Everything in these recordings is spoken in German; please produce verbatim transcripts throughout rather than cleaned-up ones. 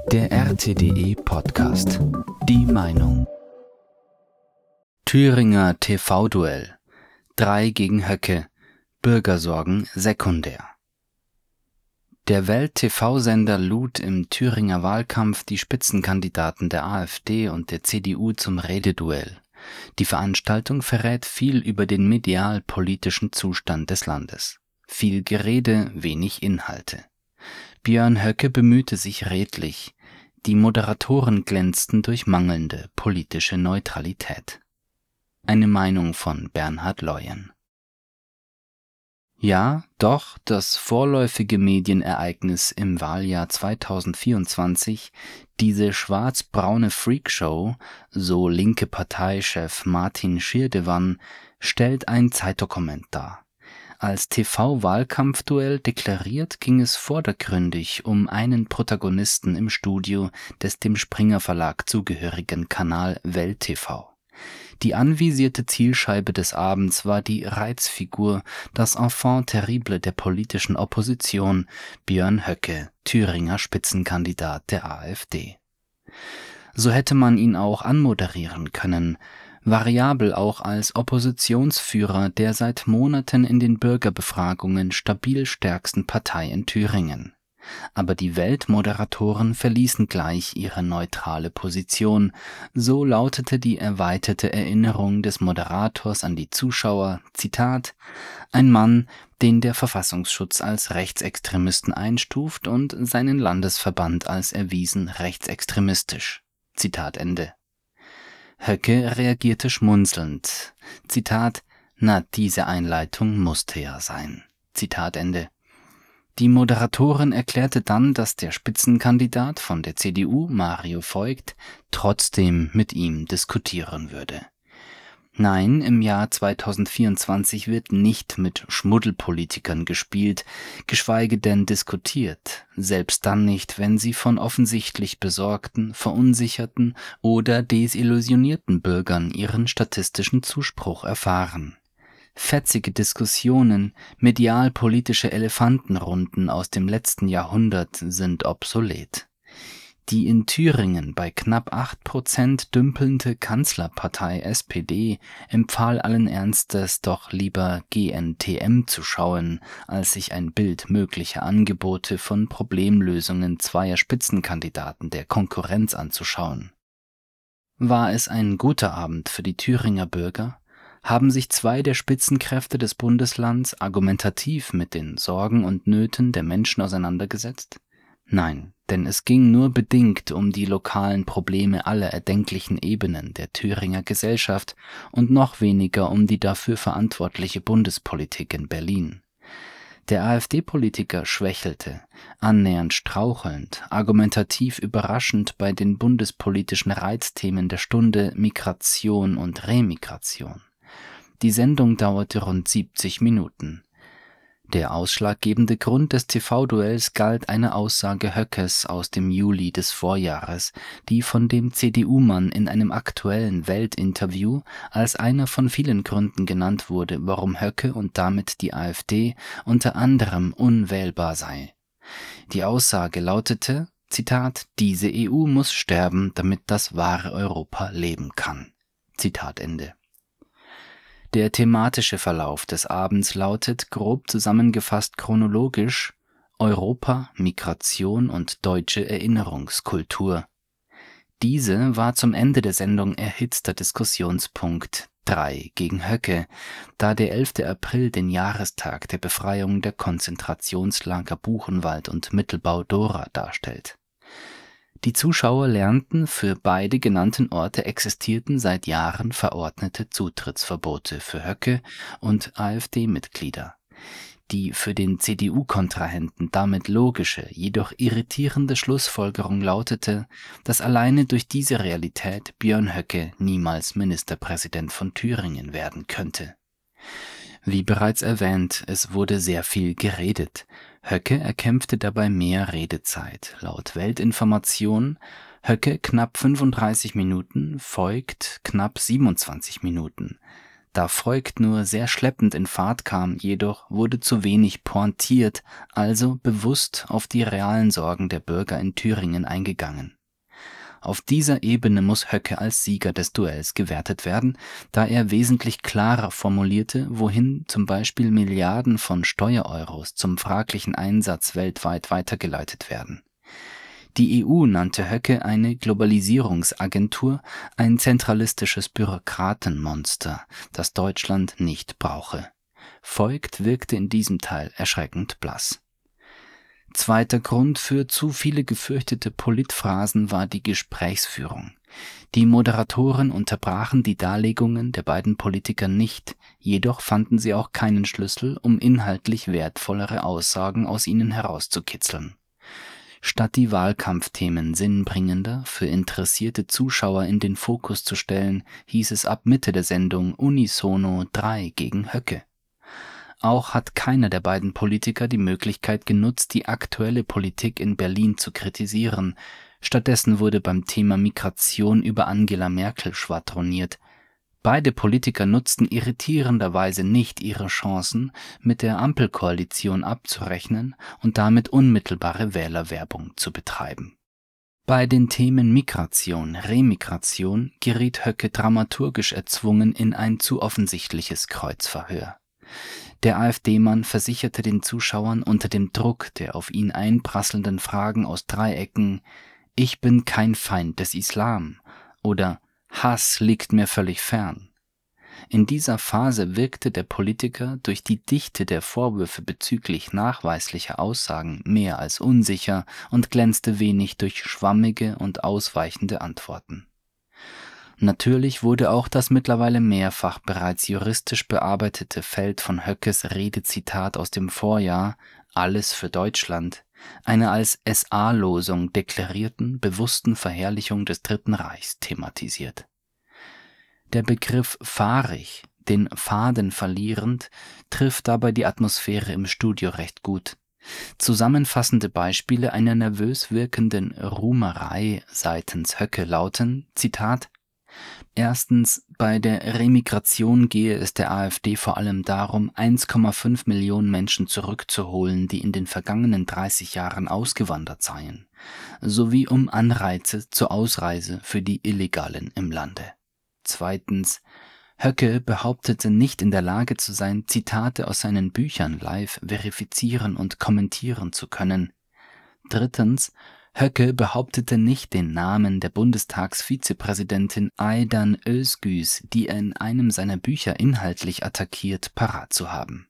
Der R T D E-Podcast. Die Meinung. Thüringer T V-Duell. Drei gegen Höcke. Bürgersorgen sekundär. Der Welt-T V-Sender lud im Thüringer Wahlkampf die Spitzenkandidaten der AfD und der C D U zum Rededuell. Die Veranstaltung verrät viel über den medial-politischen Zustand des Landes. Viel Gerede, wenig Inhalte. Björn Höcke bemühte sich redlich. Die Moderatoren glänzten durch mangelnde politische Neutralität. Eine Meinung von Bernhard Leuen. Ja, doch, das vorläufige Medienereignis im Wahljahr zweitausendvierundzwanzig, diese schwarz-braune Freakshow, so linke Parteichef Martin Schirdewan, stellt ein Zeitdokument dar. Als T V-Wahlkampfduell deklariert, ging es vordergründig um einen Protagonisten im Studio des dem Springer Verlag zugehörigen Kanal Welt T V. Die anvisierte Zielscheibe des Abends war die Reizfigur, das Enfant terrible der politischen Opposition, Björn Höcke, Thüringer Spitzenkandidat der AfD. So hätte man ihn auch anmoderieren können, variabel auch als Oppositionsführer der seit Monaten in den Bürgerbefragungen stabil stärksten Partei in Thüringen. Aber die Weltmoderatoren verließen gleich ihre neutrale Position. So lautete die erweiterte Erinnerung des Moderators an die Zuschauer, Zitat, ein Mann, den der Verfassungsschutz als Rechtsextremisten einstuft und seinen Landesverband als erwiesen rechtsextremistisch. Zitat Ende. Höcke reagierte schmunzelnd. Zitat, na, diese Einleitung musste ja sein. Zitat Ende. Die Moderatorin erklärte dann, dass der Spitzenkandidat von der C D U, Mario Voigt, trotzdem mit ihm diskutieren würde. Nein, im Jahr zweitausendvierundzwanzig wird nicht mit Schmuddelpolitikern gespielt, geschweige denn diskutiert, selbst dann nicht, wenn sie von offensichtlich besorgten, verunsicherten oder desillusionierten Bürgern ihren statistischen Zuspruch erfahren. Fetzige Diskussionen, medial-politische Elefantenrunden aus dem letzten Jahrhundert sind obsolet. Die in Thüringen bei knapp acht Prozent dümpelnde Kanzlerpartei S P D empfahl allen Ernstes doch lieber G N T M zu schauen, als sich ein Bild möglicher Angebote von Problemlösungen zweier Spitzenkandidaten der Konkurrenz anzuschauen. War es ein guter Abend für die Thüringer Bürger? Haben sich zwei der Spitzenkräfte des Bundeslands argumentativ mit den Sorgen und Nöten der Menschen auseinandergesetzt? Nein, denn es ging nur bedingt um die lokalen Probleme aller erdenklichen Ebenen der Thüringer Gesellschaft und noch weniger um die dafür verantwortliche Bundespolitik in Berlin. Der AfD-Politiker schwächelte, annähernd strauchelnd, argumentativ überraschend bei den bundespolitischen Reizthemen der Stunde Migration und Remigration. Die Sendung dauerte rund siebzig Minuten. Der ausschlaggebende Grund des T V-Duells galt einer Aussage Höckes aus dem Juli des Vorjahres, die von dem C D U-Mann in einem aktuellen Welt-Interview als einer von vielen Gründen genannt wurde, warum Höcke und damit die AfD unter anderem unwählbar sei. Die Aussage lautete, Zitat, diese E U muss sterben, damit das wahre Europa leben kann. Zitat Ende. Der thematische Verlauf des Abends lautet, grob zusammengefasst chronologisch, Europa, Migration und deutsche Erinnerungskultur. Diese war zum Ende der Sendung erhitzter Diskussionspunkt drei gegen Höcke, da der elfter April den Jahrestag der Befreiung der Konzentrationslager Buchenwald und Mittelbau-Dora darstellt. Die Zuschauer lernten, für beide genannten Orte existierten seit Jahren verordnete Zutrittsverbote für Höcke und AfD-Mitglieder. Die für den C D U-Kontrahenten damit logische, jedoch irritierende Schlussfolgerung lautete, dass alleine durch diese Realität Björn Höcke niemals Ministerpräsident von Thüringen werden könnte. Wie bereits erwähnt, es wurde sehr viel geredet. Höcke erkämpfte dabei mehr Redezeit. Laut Weltinformation Höcke knapp fünfunddreißig Minuten, Voigt knapp siebenundzwanzig Minuten. Da Voigt nur sehr schleppend in Fahrt kam, jedoch wurde zu wenig pointiert, also bewusst auf die realen Sorgen der Bürger in Thüringen eingegangen. Auf dieser Ebene muss Höcke als Sieger des Duells gewertet werden, da er wesentlich klarer formulierte, wohin zum Beispiel Milliarden von Steuereuros zum fraglichen Einsatz weltweit weitergeleitet werden. Die E U nannte Höcke eine Globalisierungsagentur, ein zentralistisches Bürokratenmonster, das Deutschland nicht brauche. Voigt wirkte in diesem Teil erschreckend blass. Zweiter Grund für zu viele gefürchtete Politphrasen war die Gesprächsführung. Die Moderatoren unterbrachen die Darlegungen der beiden Politiker nicht, jedoch fanden sie auch keinen Schlüssel, um inhaltlich wertvollere Aussagen aus ihnen herauszukitzeln. Statt die Wahlkampfthemen sinnbringender für interessierte Zuschauer in den Fokus zu stellen, hieß es ab Mitte der Sendung unisono drei gegen Höcke. Auch hat keiner der beiden Politiker die Möglichkeit genutzt, die aktuelle Politik in Berlin zu kritisieren. Stattdessen wurde beim Thema Migration über Angela Merkel schwadroniert. Beide Politiker nutzten irritierenderweise nicht ihre Chancen, mit der Ampelkoalition abzurechnen und damit unmittelbare Wählerwerbung zu betreiben. Bei den Themen Migration, Remigration geriet Höcke dramaturgisch erzwungen in ein zu offensichtliches Kreuzverhör. Der AfD-Mann versicherte den Zuschauern unter dem Druck der auf ihn einprasselnden Fragen aus drei Ecken: „Ich bin kein Feind des Islam" oder „Hass liegt mir völlig fern". In dieser Phase wirkte der Politiker durch die Dichte der Vorwürfe bezüglich nachweislicher Aussagen mehr als unsicher und glänzte wenig durch schwammige und ausweichende Antworten. Natürlich wurde auch das mittlerweile mehrfach bereits juristisch bearbeitete Feld von Höckes Redezitat aus dem Vorjahr „Alles für Deutschland" einer als S A-Losung deklarierten, bewussten Verherrlichung des Dritten Reichs thematisiert. Der Begriff fahrig, den Faden verlierend, trifft dabei die Atmosphäre im Studio recht gut. Zusammenfassende Beispiele einer nervös wirkenden Ruhmerei seitens Höcke lauten, Zitat: Erstens, bei der Remigration gehe es der AfD vor allem darum, eins Komma fünf Millionen Menschen zurückzuholen, die in den vergangenen dreißig Jahren ausgewandert seien, sowie um Anreize zur Ausreise für die Illegalen im Lande. Zweitens, Höcke behauptete nicht in der Lage zu sein, Zitate aus seinen Büchern live verifizieren und kommentieren zu können. Drittens, Höcke behauptete nicht, den Namen der Bundestagsvizepräsidentin Aydan Özgüz, die er in einem seiner Bücher inhaltlich attackiert, parat zu haben.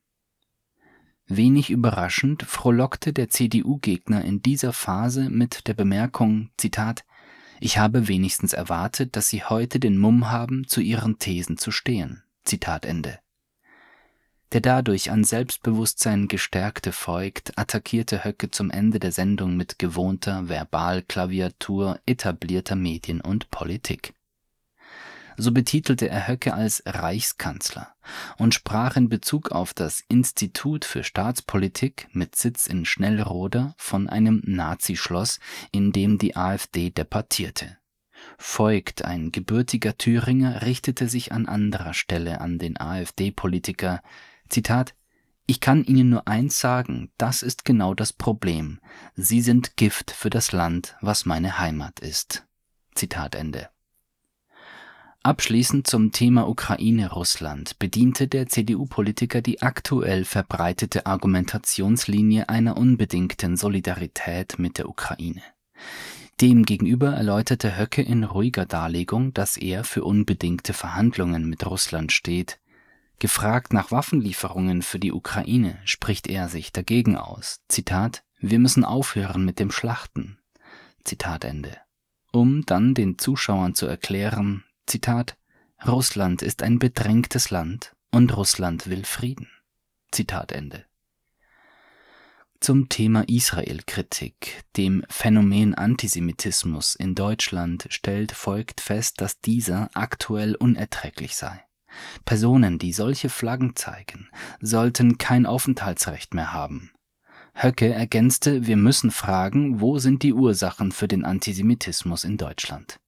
Wenig überraschend frohlockte der C D U-Gegner in dieser Phase mit der Bemerkung, Zitat: „Ich habe wenigstens erwartet, dass Sie heute den Mumm haben, zu Ihren Thesen zu stehen." Zitat Ende. Der dadurch an Selbstbewusstsein gestärkte Voigt attackierte Höcke zum Ende der Sendung mit gewohnter Verbalklaviatur etablierter Medien und Politik. So betitelte er Höcke als Reichskanzler und sprach in Bezug auf das Institut für Staatspolitik mit Sitz in Schnellroda von einem Nazischloss, in dem die AfD departierte. Voigt, ein gebürtiger Thüringer, richtete sich an anderer Stelle an den AfD-Politiker, Zitat: „Ich kann Ihnen nur eins sagen, das ist genau das Problem. Sie sind Gift für das Land, was meine Heimat ist." Zitat Ende. Abschließend zum Thema Ukraine-Russland bediente der C D U-Politiker die aktuell verbreitete Argumentationslinie einer unbedingten Solidarität mit der Ukraine. Demgegenüber erläuterte Höcke in ruhiger Darlegung, dass er für unbedingte Verhandlungen mit Russland steht. Gefragt nach Waffenlieferungen für die Ukraine, spricht er sich dagegen aus. Zitat: „Wir müssen aufhören mit dem Schlachten." Zitat Ende. Um dann den Zuschauern zu erklären, Zitat: „Russland ist ein bedrängtes Land und Russland will Frieden." Zitat Ende. Zum Thema Israel-Kritik, dem Phänomen Antisemitismus in Deutschland, stellt Voigt fest, dass dieser aktuell unerträglich sei. Personen, die solche Flaggen zeigen, sollten kein Aufenthaltsrecht mehr haben. Höcke ergänzte, wir müssen fragen, wo sind die Ursachen für den Antisemitismus in Deutschland?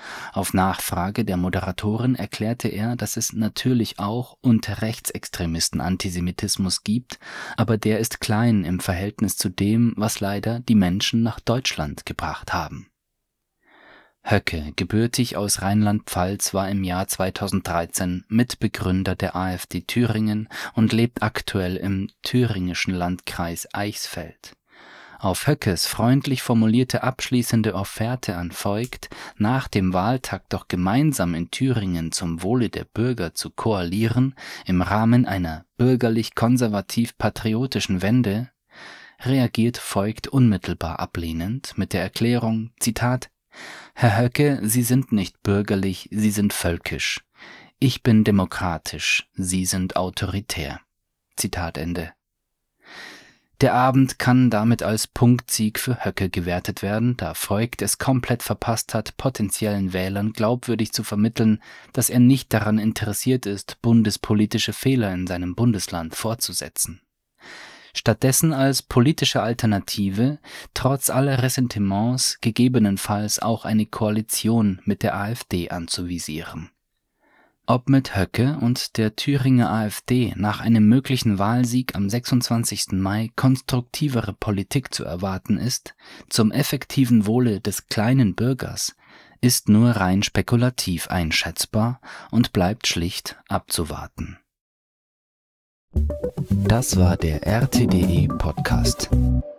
Auf Nachfrage der Moderatorin erklärte er, dass es natürlich auch unter Rechtsextremisten Antisemitismus gibt, aber der ist klein im Verhältnis zu dem, was leider die Menschen nach Deutschland gebracht haben. Höcke, gebürtig aus Rheinland-Pfalz, war im Jahr zweitausenddreizehn Mitbegründer der AfD Thüringen und lebt aktuell im thüringischen Landkreis Eichsfeld. Auf Höckes freundlich formulierte abschließende Offerte an Voigt, nach dem Wahltag doch gemeinsam in Thüringen zum Wohle der Bürger zu koalieren, im Rahmen einer bürgerlich-konservativ-patriotischen Wende, reagiert Voigt unmittelbar ablehnend mit der Erklärung, Zitat, »Herr Höcke, Sie sind nicht bürgerlich, Sie sind völkisch. Ich bin demokratisch, Sie sind autoritär.« Zitat Ende. Der Abend kann damit als Punktsieg für Höcke gewertet werden, da Voigt es komplett verpasst hat, potenziellen Wählern glaubwürdig zu vermitteln, dass er nicht daran interessiert ist, bundespolitische Fehler in seinem Bundesland fortzusetzen. Stattdessen als politische Alternative, trotz aller Ressentiments, gegebenenfalls auch eine Koalition mit der AfD anzuvisieren. Ob mit Höcke und der Thüringer AfD nach einem möglichen Wahlsieg am sechsundzwanzigsten Mai konstruktivere Politik zu erwarten ist, zum effektiven Wohle des kleinen Bürgers, ist nur rein spekulativ einschätzbar und bleibt schlicht abzuwarten. Das war der R T D E Podcast.